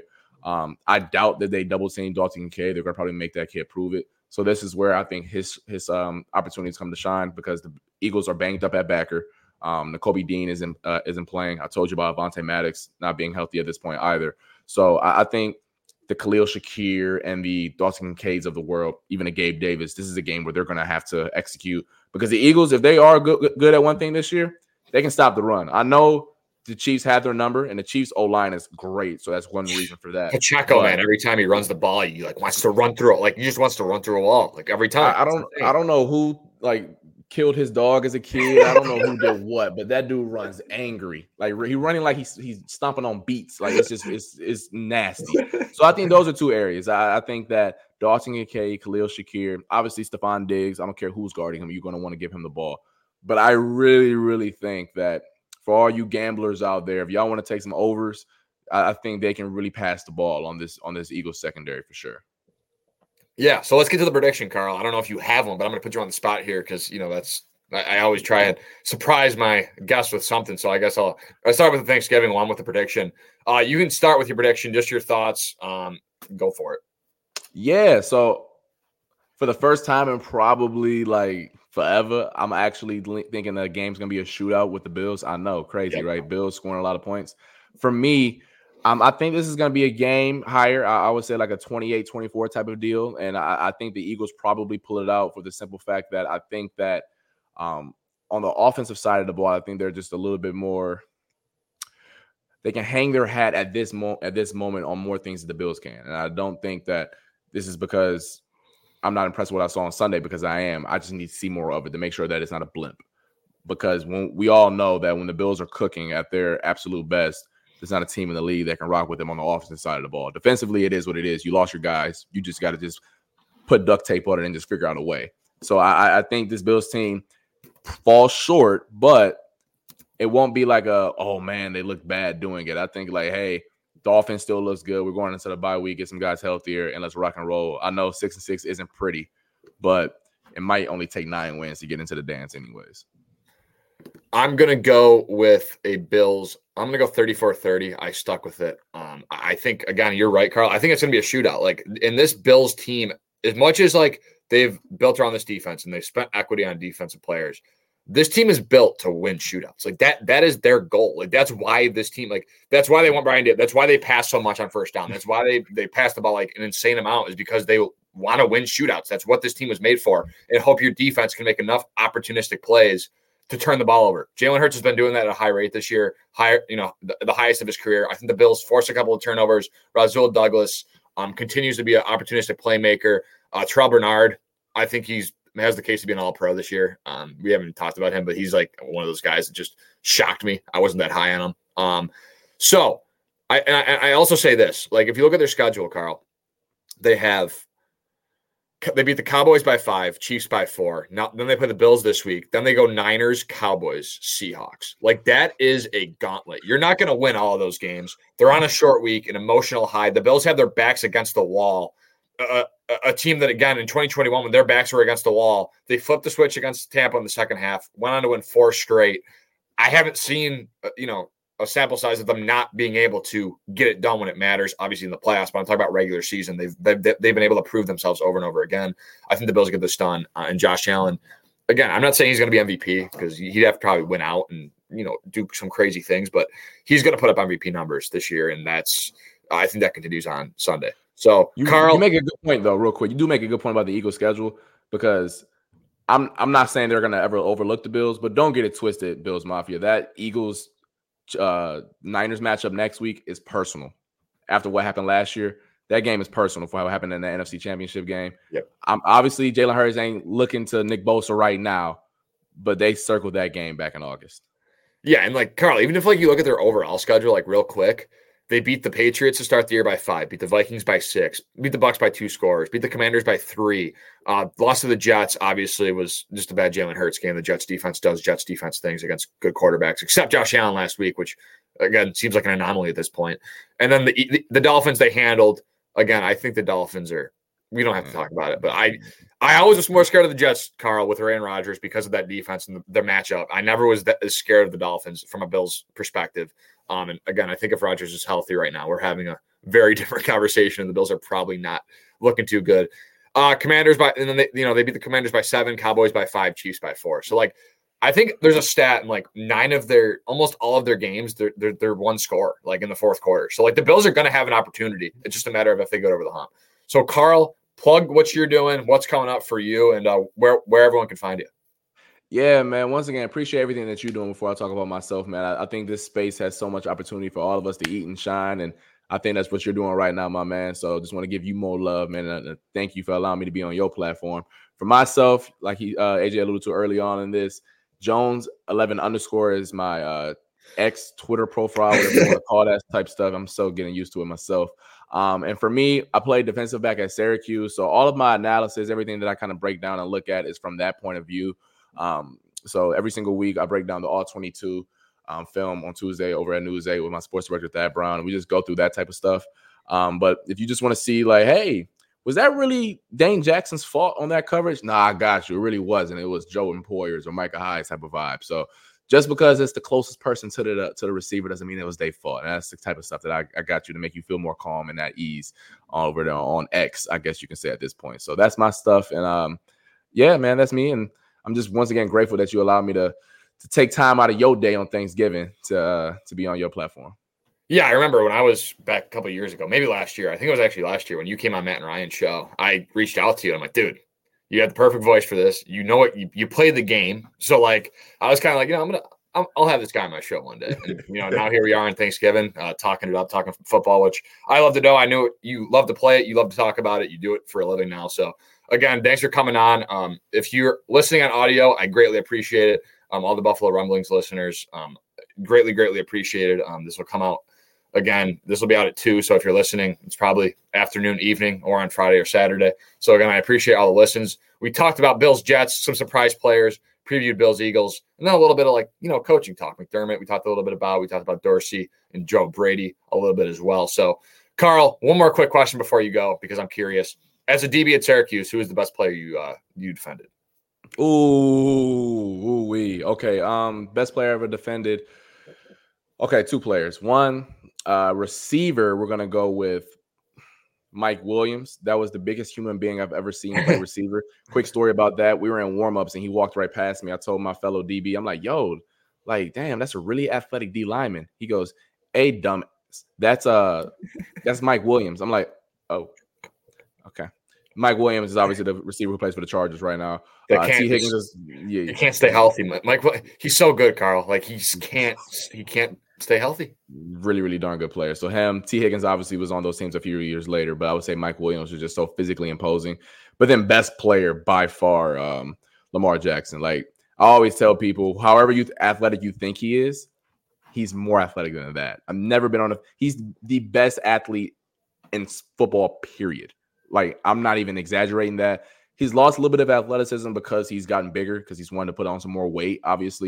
I doubt that they double team Dalton Kincaid. They're going to probably make that kid prove it. So this is where I think his opportunities come to shine, because the Eagles are banged up at backer. Nakobe Dean isn't playing. I told you about Avonte Maddox not being healthy at this point either. So I think the Khalil Shakir and the Dalton Kincaids of the world, even a Gabe Davis, this is a game where they're going to have to execute, because the Eagles, if they are good at one thing this year, they can stop the run. I know the Chiefs had their number, and the Chiefs O-line is great, so that's one reason for that. Pacheco, man, every time he runs the ball, he wants to run through it. Like, he just wants to run through a wall, like, every time. I don't know who killed his dog as a kid. I don't know who did what, but that dude runs angry. Like, he's running like he's stomping on beats. Like, it's nasty. So I think those are 2 areas. I think that Dalton Kincaid, Khalil Shakir, obviously Stephon Diggs. I don't care who's guarding him. You're going to want to give him the ball. But I really, really think that for all you gamblers out there, if y'all want to take some overs, I think they can really pass the ball on this Eagles secondary for sure. Yeah, so let's get to the prediction, Carl. I don't know if you have one, but I'm going to put you on the spot here because, I always try and surprise my guests with something. So I guess I'll start with the Thanksgiving one with the prediction. You can start with your prediction, just your thoughts. Go for it. Yeah, so for the first time in probably forever, I'm actually thinking the game's going to be a shootout with the Bills. I know, crazy, right? Bills scoring a lot of points. For me, I think this is going to be a game higher. I would say like a 28-24 type of deal. And I think the Eagles probably pull it out for the simple fact that I think that on the offensive side of the ball, I think they're just a little bit more – they can hang their hat at this moment on more things that the Bills can. And I don't think that this is because I'm not impressed with what I saw on Sunday, because I am. I just need to see more of it to make sure that it's not a blimp. Because when we all know that when the Bills are cooking at their absolute best, there's not a team in the league that can rock with them on the offensive side of the ball. Defensively, it is what it is. You lost your guys. You just got to just put duct tape on it and just figure out a way. So I think this Bills team falls short, but it won't be like oh, man, they look bad doing it. I think hey, the offense still looks good. We're going into the bye week, get some guys healthier, and let's rock and roll. I know 6-6 isn't pretty, but it might only take 9 wins to get into the dance anyways. I'm going to go with a Bills. I'm going to go 34-30. I stuck with it. I think, again, you're right, Carl. I think it's going to be a shootout. In this Bills team, as much as they've built around this defense and they've spent equity on defensive players, this team is built to win shootouts. That is their goal. That's why this team, that's why they want Brian Daboll. That's why they pass so much on first down. That's why they pass the ball an insane amount, is because they want to win shootouts. That's what this team was made for. And hope your defense can make enough opportunistic plays to turn the ball over. Jalen Hurts has been doing that at a high rate this year, the highest of his career. I think the Bills forced a couple of turnovers. Rasul Douglas continues to be an opportunistic playmaker. Terrell Bernard, I think has the case to be an all-pro this year. We haven't talked about him, but he's one of those guys that just shocked me. I wasn't that high on him. So I also say this, if you look at their schedule, Carl, they beat the Cowboys by 5, Chiefs by 4. Now, then they play the Bills this week. Then they go Niners, Cowboys, Seahawks. That is a gauntlet. You're not going to win all of those games. They're on a short week, an emotional high. The Bills have their backs against the wall. A team that, again, in 2021, when their backs were against the wall, they flipped the switch against Tampa in the second half, went on to win 4 straight. I haven't seen, a sample size of them not being able to get it done when it matters, obviously in the playoffs, but I'm talking about regular season. They've been able to prove themselves over and over again. I think the Bills get this done. And Josh Allen, again, I'm not saying he's going to be MVP, because he'd have to probably win out and, do some crazy things, but he's going to put up MVP numbers this year. And I think that continues on Sunday. So Carl, you make a good point though, real quick. You do make a good point about the Eagles schedule, because I'm not saying they're going to ever overlook the Bills, but don't get it twisted, Bills Mafia. That Eagles Niners matchup next week is personal. After what happened last year, that game is personal for what happened in the NFC Championship game. Yep. Obviously, Jalen Hurts ain't looking to Nick Bosa right now, but they circled that game back in August. Yeah, and Carl, even if you look at their overall schedule, real quick, they beat the Patriots to start the year by 5, beat the Vikings by 6, beat the Bucs by 2 scores, beat the Commanders by 3. Lost to the Jets, obviously, was just a bad Jalen Hurts game. The Jets defense does Jets defense things against good quarterbacks, except Josh Allen last week, which, again, seems like an anomaly at this point. And then the Dolphins they handled. Again, I think the Dolphins we don't have to talk about it, but I always was more scared of the Jets, Carl, with Aaron Rodgers because of that defense and their matchup. I never was as scared of the Dolphins from a Bills perspective. And again, I think if Rodgers is healthy right now, we're having a very different conversation, and the Bills are probably not looking too good. Commanders and then they beat the Commanders by 7, Cowboys by 5, Chiefs by 4. So I think there's a stat in almost all of their games, they're one score, in the fourth quarter. So the Bills are going to have an opportunity. It's just a matter of if they go over the hump. So Carl, plug what you're doing, what's coming up for you, and where everyone can find you. Yeah, man. Once again, appreciate everything that you're doing. Before I talk about myself, man, I think this space has so much opportunity for all of us to eat and shine, and I think that's what you're doing right now, my man. So just want to give you more love, man, and thank you for allowing me to be on your platform. For myself, like AJ alluded to early on in this, Jones11_ is my X Twitter profile, whatever you want to call that type stuff. I'm so getting used to it myself. And for me, I played defensive back at Syracuse. So all of my analysis, everything that I kind of break down and look at is from that point of view. So every single week I break down the all 22 film on Tuesday over at Newsday with my sports director, Thad Brown. And we just go through that type of stuff. But if you just want to see like, hey, was that really Dane Jackson's fault on that coverage? Nah, I got you. It really wasn't. It was Joe Empoyers or Micah Hyde type of vibe. So just because it's the closest person to the receiver doesn't mean it was their fault. And that's the type of stuff that I got you to make you feel more calm and at ease over there on X, I guess you can say at this point. So that's my stuff. And yeah, man, that's me. And I'm just once again grateful that you allowed me to take time out of your day on Thanksgiving to be on your platform. Yeah, I remember when I was back a couple of years ago, maybe last year. I think it was actually last year when you came on Matt and Ryan's show. I reached out to you. I'm like, dude, you had the perfect voice for this. You know what? You played the game. So like, I was kind of like, you know, I'll have this guy on my show one day. And, you know, now here we are on Thanksgiving, talking it up, talking football, which I love to know. I knew you love to play it. You love to talk about it. You do it for a living now. So again, thanks for coming on. If you're listening on audio, I greatly appreciate it. All the Buffalo Rumblings listeners, greatly appreciated. This will come out. Again, this will be out at 2. So if you're listening, it's probably afternoon, evening, or on Friday or Saturday. So again, I appreciate all the listens. We talked about Bills, Jets, some surprise players, previewed Bills, Eagles, and then a little bit of like, you know, coaching talk. McDermott, we talked a little bit about. We talked about Dorsey and Joe Brady a little bit as well. So, Carl, one more quick question before you go, because I'm curious. As a DB at Syracuse, who is the best player you defended? Okay. Best player ever defended. Okay, 2 players. One receiver, we're gonna go with Mike Williams. That was the biggest human being I've ever seen play receiver. Quick story about that. We were in warm-ups and he walked right past me. I told my fellow DB, I'm like, yo, like, damn, that's a really athletic D lineman. He goes, hey, dumbass, that's Mike Williams. I'm like, oh, okay. Mike Williams is obviously the receiver who plays for the Chargers right now. T. Higgins is he can't stay healthy. Mike, he's so good, Carl. Like he can't stay healthy. Really darn good player. So him, T. Higgins obviously was on those teams a few years later, but I would say Mike Williams was just so physically imposing. But then best player by far, Lamar Jackson. Like I always tell people, however athletic you think he is, he's more athletic than that. I've never been he's the best athlete in football, period. Like I'm not even exaggerating that. He's lost a little bit of athleticism because he's gotten bigger, because he's wanted to put on some more weight, obviously,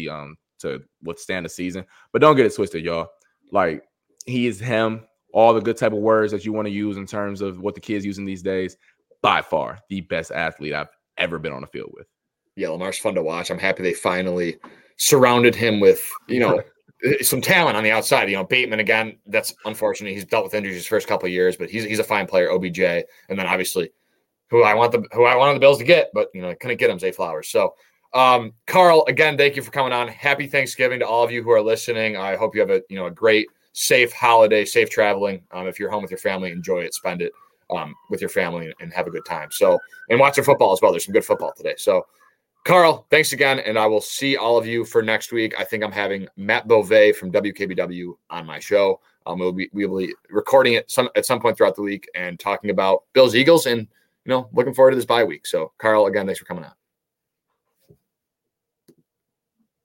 to withstand the season. But don't get it twisted, y'all. Like he is him. All the good type of words that you want to use in terms of what the kids using these days. By far the best athlete I've ever been on the field with. Yeah, Lamar's fun to watch. I'm happy they finally surrounded him with, you know, some talent on the outside. You know, Bateman, again, that's unfortunate. He's dealt with injuries his first couple of years, but he's a fine player, OBJ. And then obviously who I wanted the Bills to get, but you know, I couldn't get him, Zay Flowers. So Carl, again, thank you for coming on. Happy Thanksgiving to all of you who are listening. I hope you have a great, safe holiday, safe traveling. If you're home with your family, enjoy it, spend it with your family and have a good time. So, and watch some football as well. There's some good football today. So Carl, thanks again. And I will see all of you for next week. I think I'm having Matt Beauvais from WKBW on my show. We'll be recording it at some point throughout the week and talking about Bills, Eagles, and looking forward to this bye week. So Carl, again, thanks for coming on.